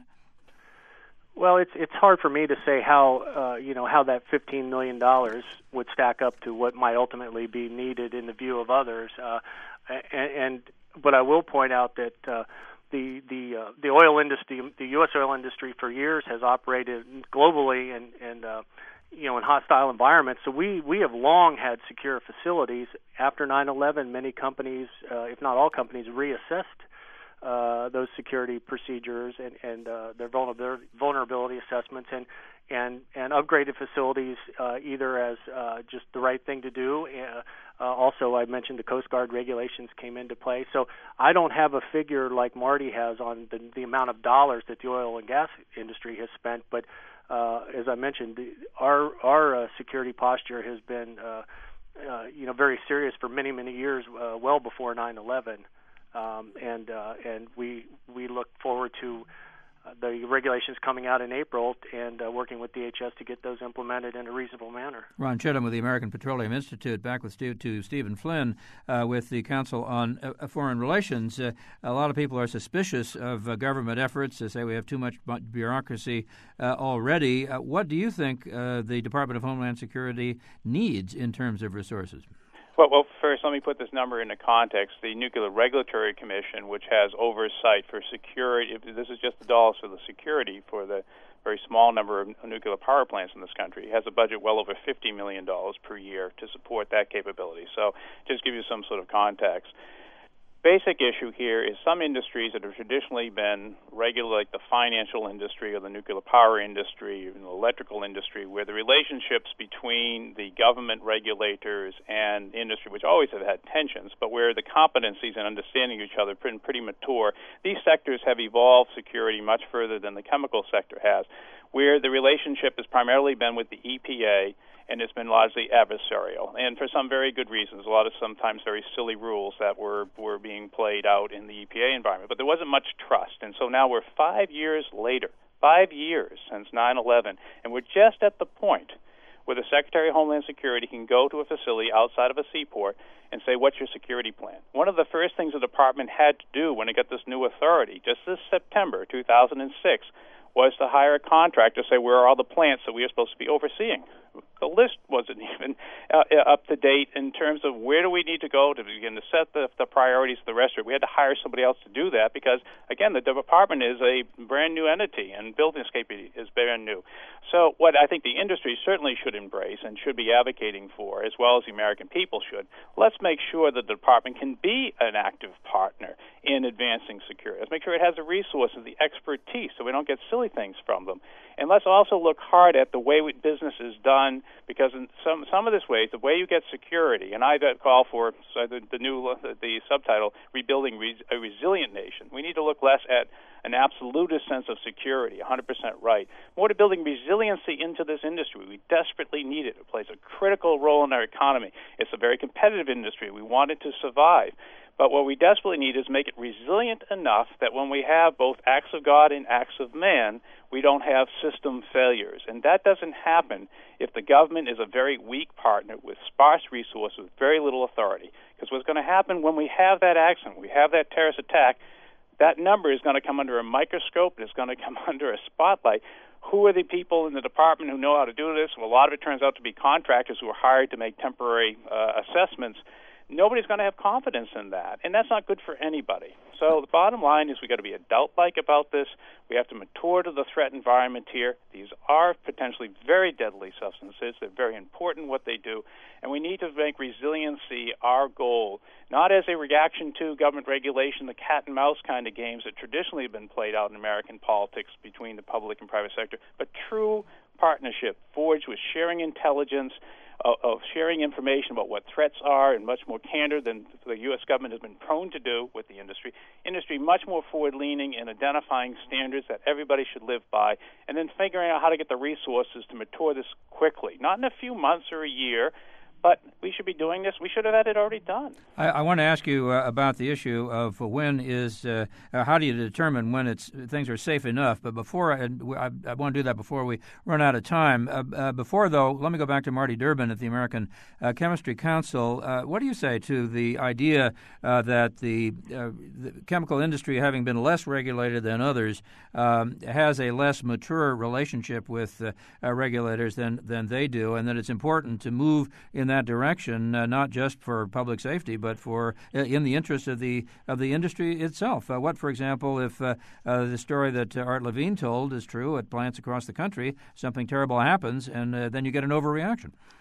Well, it's it's hard for me to say how uh, you know how that fifteen million dollars would stack up to what might ultimately be needed in the view of others. Uh, and, and but I will point out that Uh, The the uh, the oil industry, the U S oil industry, for years has operated globally and and uh, you know in hostile environments. So we we have long had secure facilities. After nine eleven, many companies, uh, if not all companies, reassessed uh, those security procedures and and uh, their vulnerability vulnerability assessments and and and upgraded facilities uh, either as uh, just the right thing to do, uh, Uh, also, I mentioned the Coast Guard regulations came into play. So I don't have a figure like Marty has on the, the amount of dollars that the oil and gas industry has spent. But uh, as I mentioned, the, our our uh, security posture has been, uh, uh, you know, very serious for many many years, uh, well before nine eleven, um, and uh, and we we look forward to Uh, the regulations coming out in April and uh, working with D H S to get those implemented in a reasonable manner. Ron Chittum with the American Petroleum Institute, back with Steve, to Stephen Flynn uh, with the Council on uh, Foreign Relations. Uh, a lot of people are suspicious of uh, government efforts to say we have too much bureaucracy uh, already. Uh, what do you think uh, the Department of Homeland Security needs in terms of resources? Well, well, first, let me put this number into context. The Nuclear Regulatory Commission, which has oversight for security, this is just the dollars for the security for the very small number of nuclear power plants in this country, has a budget well over fifty million dollars per year to support that capability. So just give you some sort of context. Basic issue here is some industries that have traditionally been regulated, like the financial industry or the nuclear power industry or the electrical industry, where the relationships between the government regulators and industry, which always have had tensions, but where the competencies and understanding of each other have been pretty mature, these sectors have evolved security much further than the chemical sector has, where the relationship has primarily been with the E P A, and it's been largely adversarial, and for some very good reasons. A lot of sometimes very silly rules that were, were being played out in the E P A environment. But there wasn't much trust, and so now we're five years later, five years since nine eleven, and we're just at the point where the Secretary of Homeland Security can go to a facility outside of a seaport and say, what's your security plan? One of the first things the department had to do when it got this new authority, just this September two thousand six, was to hire a contractor to say, where are all the plants that we are supposed to be overseeing? The list wasn't even uh, up to date in terms of where do we need to go to begin to set the, the priorities of the rest of it. We had to hire somebody else to do that because, again, the department is a brand new entity and Buildingscape is brand new. So what I think the industry certainly should embrace and should be advocating for, as well as the American people should, let's make sure that the department can be an active partner in advancing security. Let's make sure it has the resources, the expertise, so we don't get silly things from them. And let's also look hard at the way we, business is done, because in some some of this ways, the way you get security, and I call for so the, the new the, the subtitle, Rebuilding Re- a Resilient Nation. We need to look less at an absolutist sense of security, one hundred percent right, more to building resiliency into this industry. We desperately need it. It plays a critical role in our economy. It's a very competitive industry. We want it to survive. But what we desperately need is make it resilient enough that when we have both acts of God and acts of man, we don't have system failures. And that doesn't happen if the government is a very weak partner with sparse resources, with very little authority. Because what's going to happen when we have that accident, we have that terrorist attack, that number is going to come under a microscope, and it's going to come under a spotlight. Who are the people in the department who know how to do this? Well, a lot of it turns out to be contractors who are hired to make temporary uh, assessments. Nobody's going to have confidence in that, and that's not good for anybody. So the bottom line is we've got to be adult-like about this. We have to mature to the threat environment here. These are potentially very deadly substances. They're very important what they do, and we need to make resiliency our goal, not as a reaction to government regulation, the cat-and-mouse kind of games that traditionally have been played out in American politics between the public and private sector, but true partnership forged with sharing intelligence, of sharing information about what threats are, and much more candor than the U S government has been prone to do with the industry. Industry much more forward-leaning in identifying standards that everybody should live by, and then figuring out how to get the resources to mature this quickly, not in a few months or a year, but we should be doing this. We should have had it already done. I, I want to ask you uh, about the issue of when is, uh, uh, how do you determine when it's things are safe enough? But before, I, I, I want to do that before we run out of time. Uh, uh, before, though, let me go back to Marty Durbin at the American uh, Chemistry Council. Uh, what do you say to the idea uh, that the, uh, the chemical industry, having been less regulated than others, um, has a less mature relationship with uh, uh, regulators than, than they do, and that it's important to move in that direction, uh, not just for public safety, but for uh, in the interest of the of the industry itself? Uh, what, for example, if uh, uh, the story that uh, Art Levine told is true at plants across the country, something terrible happens, and uh, then you get an overreaction?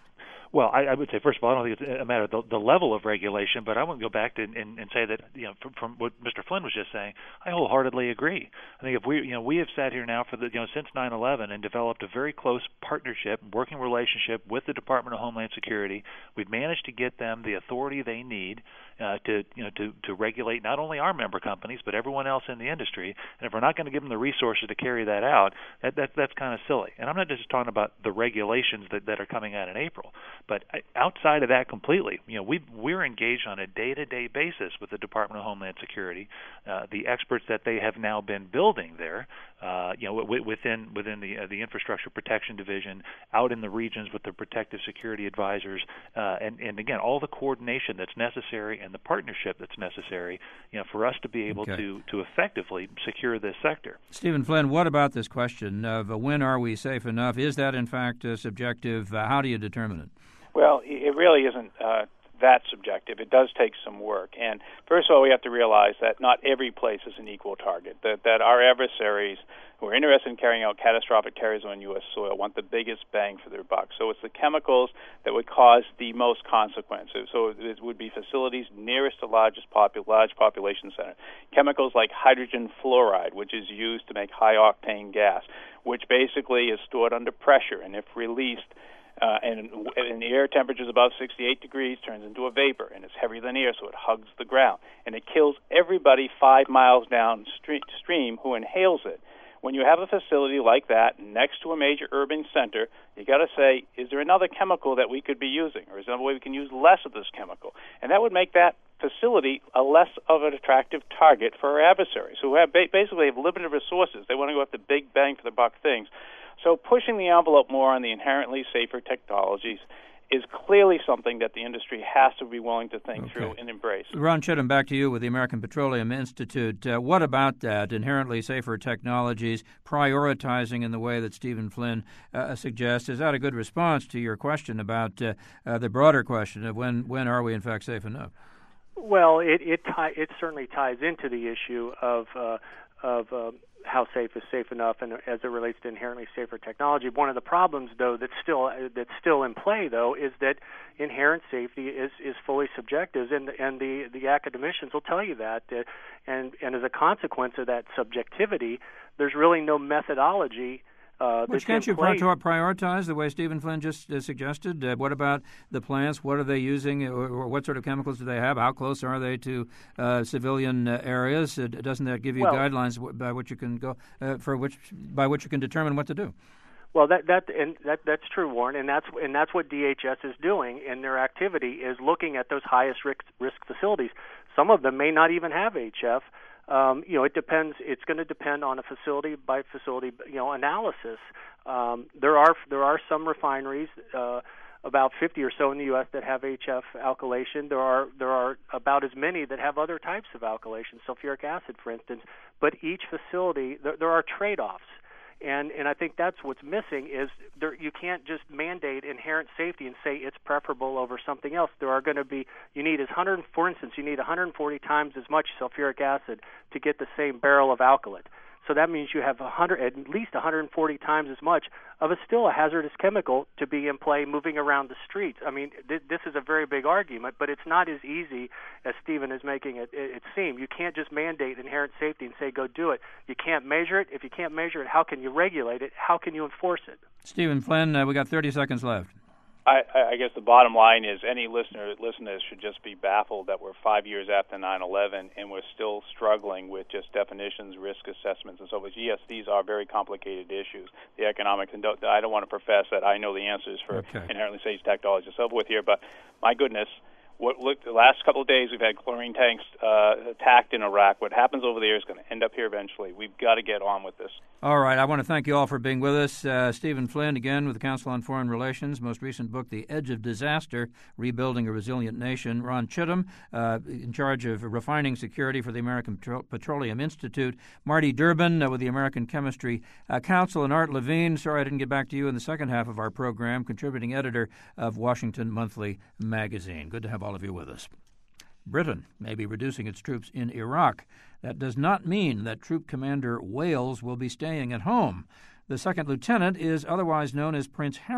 Well, I, I would say, first of all, I don't think it's a matter of the, the level of regulation, but I want to go back to and, and, and say that, you know, from, from what Mister Flynn was just saying, I wholeheartedly agree. I think if we, you know, we have sat here now for the, you know, since nine eleven and developed a very close partnership, working relationship with the Department of Homeland Security. We've managed to get them the authority they need uh, to, you know, to, to regulate not only our member companies but everyone else in the industry. And if we're not going to give them the resources to carry that out, that, that that's kind of silly. And I'm not just talking about the regulations that, that are coming out in April, but outside of that completely, you know, we we're engaged on a day-to-day basis with the Department of Homeland Security, uh, the experts that they have now been building there, uh, you know, w- within within the uh, the Infrastructure Protection Division, out in the regions with the Protective Security Advisors, uh, and and again, all the coordination that's necessary and the partnership that's necessary, you know, for us to be able okay. to to effectively secure this sector. Stephen Flynn, what about this question of uh, when are we safe enough? Is that in fact uh, subjective? Uh, how do you determine it? Well, it really isn't uh, that subjective. It does take some work. And first of all, we have to realize that not every place is an equal target, that, that our adversaries who are interested in carrying out catastrophic terrorism on U S soil want the biggest bang for their buck. So it's the chemicals that would cause the most consequences. So it would be facilities nearest to largest popu- large population centers. Chemicals like hydrogen fluoride, which is used to make high-octane gas, which basically is stored under pressure, and if released, Uh, and, and the air temperature is above sixty-eight degrees, turns into a vapor, and it's heavier than air, so it hugs the ground. And it kills everybody five miles downstream who inhales it. When you have a facility like that next to a major urban center, you got to say, is there another chemical that we could be using, or is there another way we can use less of this chemical? And that would make that facility a less of an attractive target for our adversaries, who have ba- basically have limited resources. They want to go after big bang for the buck things. So pushing the envelope more on the inherently safer technologies is clearly something that the industry has to be willing to think okay. through and embrace. Ron Chittum, back to you with the American Petroleum Institute. Uh, what about that, inherently safer technologies, prioritizing in the way that Stephen Flynn uh, suggests? Is that a good response to your question about uh, uh, the broader question of when, when are we in fact safe enough? Well, it it, tie, it certainly ties into the issue of uh, of uh, how safe is safe enough, and as it relates to inherently safer technology. One of the problems, though, that's still that's still in play, though, is that inherent safety is, is fully subjective, and and the, the academicians will tell you that, uh, and and as a consequence of that subjectivity, there's really no methodology. Uh, Which can't you prioritize the way Stephen Flynn just uh, suggested? Uh, what about the plants? What are they using? Or, or what sort of chemicals do they have? How close are they to uh, civilian uh, areas? Uh, doesn't that give you well, guidelines by which you can go uh, for which by which you can determine what to do? Well, that that and that that's true, Warren, and that's and that's what D H S is doing in their activity, is looking at those highest risk risk facilities. Some of them may not even have H F. Um, you know, it depends. It's going to depend on a facility by facility, you know, analysis. Um, there are there are some refineries, uh, about fifty or so in the U S that have H F alkylation. There are there are about as many that have other types of alkylation, sulfuric acid, for instance. But each facility, there, there are trade-offs. And and I think that's what's missing is there, you can't just mandate inherent safety and say it's preferable over something else. There are going to be you need as one hundred, for instance, you need one hundred forty times as much sulfuric acid to get the same barrel of alkylate. So that means you have one hundred, at least one hundred forty times as much of a still a hazardous chemical to be in play moving around the streets. I mean, th- this is a very big argument, but it's not as easy as Stephen is making it, it, it seem. You can't just mandate inherent safety and say, go do it. You can't measure it. If you can't measure it, how can you regulate it? How can you enforce it? Stephen Flynn, uh, we got thirty seconds left. I, I guess the bottom line is any listener listeners should just be baffled that we're five years after nine eleven and we're still struggling with just definitions, risk assessments, and so forth. Yes, these are very complicated issues, the economics, and don't, I don't want to profess that I know the answers for okay. inherently safe technology and so forth here, but my goodness, what look the last couple of days we've had chlorine tanks uh, attacked in Iraq. What happens over there is going to end up here eventually. We've got to get on with this. All right. I want to thank you all for being with us. Uh, Stephen Flynn, again, with the Council on Foreign Relations, most recent book, The Edge of Disaster, Rebuilding a Resilient Nation. Ron Chittum, uh, in charge of refining security for the American Petro- Petroleum Institute. Marty Durbin uh, with the American Chemistry uh, Council. And Art Levine, sorry I didn't get back to you in the second half of our program, contributing editor of Washington Monthly Magazine. Good to have all of you with us. Britain may be reducing its troops in Iraq. That does not mean that Troop Commander Wales will be staying at home. The second lieutenant is otherwise known as Prince Harry,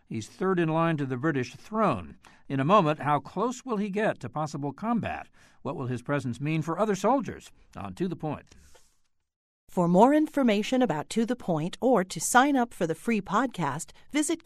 He's third in line to the British throne. In a moment, how close will he get to possible combat? What will his presence mean for other soldiers? On To the Point. For more information about To the Point or to sign up for the free podcast, visit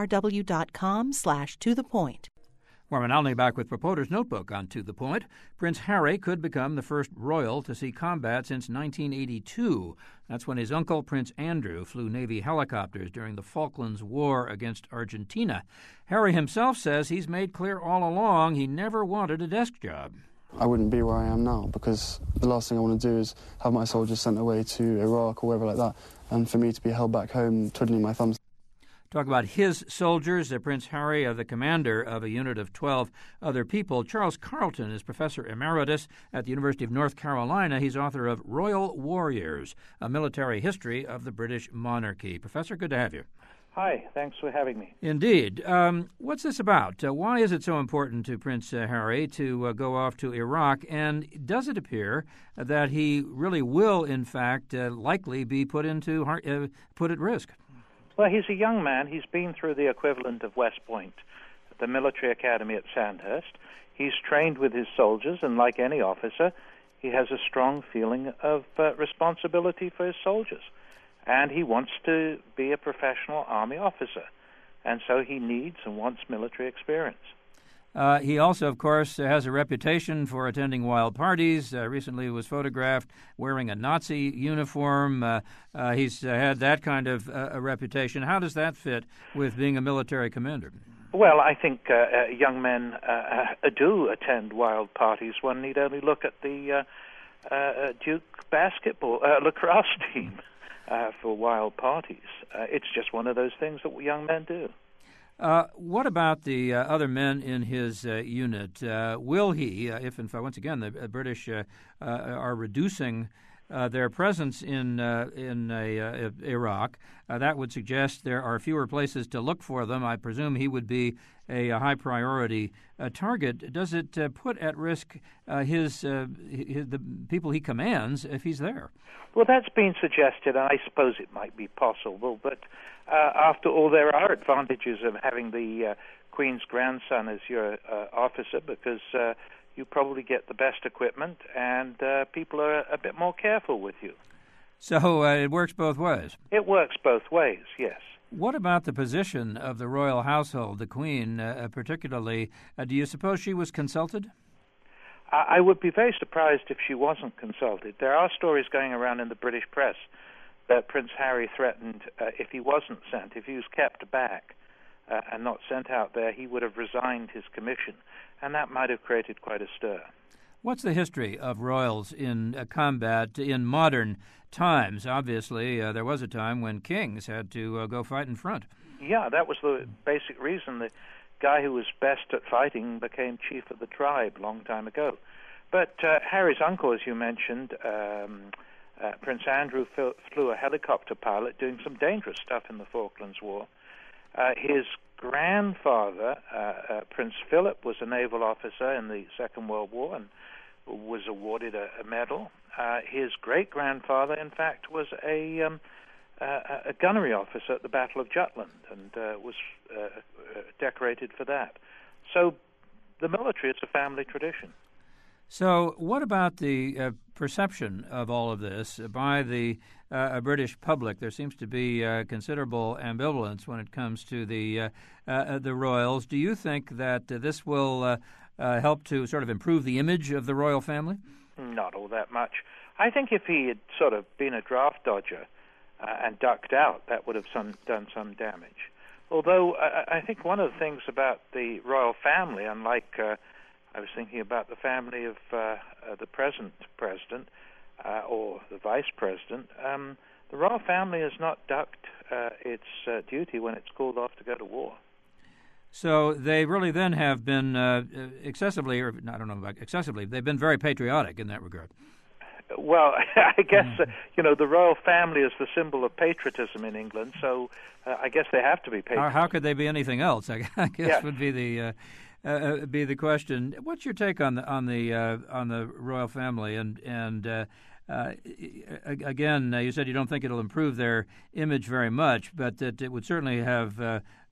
kcrw.com slash to the point. Warren Alney back with Reporter's Notebook on To the Point. Prince Harry could become the first royal to see combat since nineteen eighty-two. That's when his uncle, Prince Andrew, flew Navy helicopters during the Falklands War against Argentina. Harry himself says he's made clear all along he never wanted a desk job. I wouldn't be where I am now because the last thing I want to do is have my soldiers sent away to Iraq or wherever like that, and for me to be held back home twiddling my thumbs. Talk about his soldiers, uh, Prince Harry, uh, the commander of a unit of twelve other people. Charles Carlton is Professor Emeritus at the University of North Carolina. He's author of Royal Warriors, A Military History of the British Monarchy. Professor, good to have you. Hi, thanks for having me. Indeed. Um, what's this about? Uh, why is it so important to Prince uh, Harry to uh, go off to Iraq? And does it appear that he really will, in fact, uh, likely be put into uh, put at risk? Well, he's a young man. He's been through the equivalent of West Point, the military academy at Sandhurst. He's trained with his soldiers, and like any officer, he has a strong feeling of uh, responsibility for his soldiers. And he wants to be a professional army officer, and so he needs and wants military experience. Uh, he also, of course, has a reputation for attending wild parties. Uh, recently was photographed wearing a Nazi uniform. Uh, uh, he's uh, had that kind of uh, a reputation. How does that fit with being a military commander? Well, I think uh, uh, young men uh, uh, do attend wild parties. One need only look at the uh, uh, Duke basketball, uh, lacrosse team uh, for wild parties. Uh, it's just one of those things that young men do. Uh, what about the uh, other men in his uh, unit? Uh, will he, uh, if in fact, once again, the uh, British uh, uh, are reducing uh, their presence in uh, in a, uh, Iraq, uh, that would suggest there are fewer places to look for them. I presume he would be a, a high priority uh, target. Does it uh, put at risk uh, his, uh, his the people he commands if he's there? Well, that's been suggested, and I suppose it might be possible, but Uh, after all, there are advantages of having the uh, Queen's grandson as your uh, officer because uh, you probably get the best equipment and uh, people are a bit more careful with you. So uh, it works both ways? It works both ways, yes. What about the position of the royal household, the Queen uh, particularly? Uh, do you suppose she was consulted? I-, I would be very surprised if she wasn't consulted. There are stories going around in the British press that Prince Harry threatened uh, if he wasn't sent, if he was kept back uh, and not sent out there, he would have resigned his commission, and that might have created quite a stir. What's the history of royals in uh, combat in modern times? Obviously, uh, there was a time when kings had to uh, go fight in front. Yeah, that was the basic reason. The guy who was best at fighting became chief of the tribe a long time ago. But uh, Harry's uncle, as you mentioned, um, Uh, Prince Andrew flew, flew a helicopter pilot doing some dangerous stuff in the Falklands War. Uh, his grandfather, uh, uh, Prince Philip, was a naval officer in the Second World War and was awarded a, a medal. Uh, his great-grandfather, in fact, was a, um, uh, a gunnery officer at the Battle of Jutland and uh, was uh, uh, decorated for that. So the military is a family tradition. So what about the uh, perception of all of this by the uh, British public? There seems to be uh, considerable ambivalence when it comes to the uh, uh, the royals. Do you think that uh, this will uh, uh, help to sort of improve the image of the royal family? Not all that much. I think if he had sort of been a draft dodger uh, and ducked out, that would have some, done some damage. Although I, I think one of the things about the royal family, unlike uh, I was thinking about the family of uh, uh, the present president uh, or the vice president. Um, the royal family has not ducked uh, its uh, duty when it's called off to go to war. So they really then have been uh, excessively, or I don't know about excessively, they've been very patriotic in that regard. Well, I guess, uh, you know, the royal family is the symbol of patriotism in England, so uh, I guess they have to be patriotic. How, how could they be anything else, I guess yes. would be the... Uh, Uh, be the question. What's your take on the on the uh, on the royal family? And and uh, uh, again, uh, you said you don't think it'll improve their image very much, but that it would certainly have uh,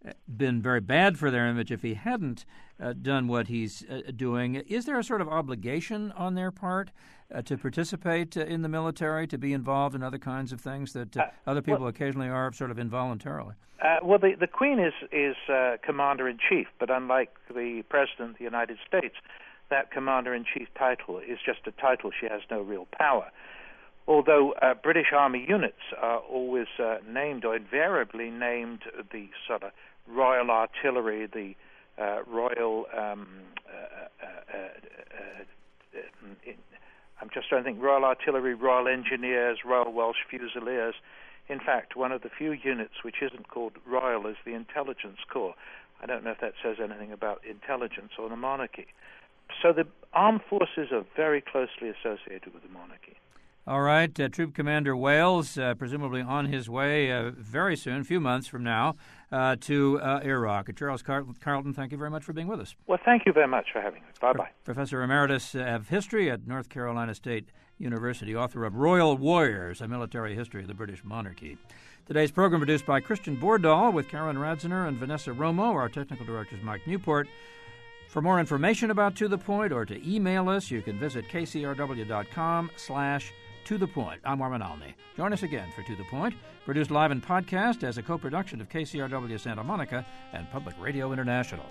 been very bad for their image if he hadn't uh, done what he's uh, doing. Is there a sort of obligation on their part uh, to participate uh, in the military, to be involved in other kinds of things that uh, uh, other people well, occasionally are, sort of involuntarily? Uh, well, the, the Queen is, is uh, Commander-in-Chief, but unlike the President of the United States, that Commander-in-Chief title is just a title. She has no real power. Although uh, British Army units are always uh, named, or invariably named, the sort of Royal Artillery, the uh, Royal, um, uh, uh, uh, uh, I'm just trying to think, Royal Artillery, Royal Engineers, Royal Welsh Fusiliers. In fact, one of the few units which isn't called Royal is the Intelligence Corps. I don't know if that says anything about intelligence or the monarchy. So the armed forces are very closely associated with the monarchy. All right, uh, Troop Commander Wales, uh, presumably on his way uh, very soon, a few months from now, uh, to uh, Iraq. Charles Car- Carlton, thank you very much for being with us. Well, thank you very much for having me. Bye-bye. Pro- Professor Emeritus of History at North Carolina State University, author of Royal Warriors, A Military History of the British Monarchy. Today's program produced by Christian Bordahl with Karen Radziner and Vanessa Romo. Our technical director is Mike Newport. For more information about To The Point or to email us, you can visit kcrw.com slash To The Point. I'm Armin Alney. Join us again for To The Point, produced live and podcast as a co-production of K C R W Santa Monica and Public Radio International.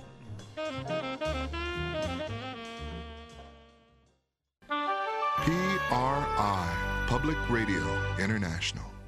P R I, Public Radio International.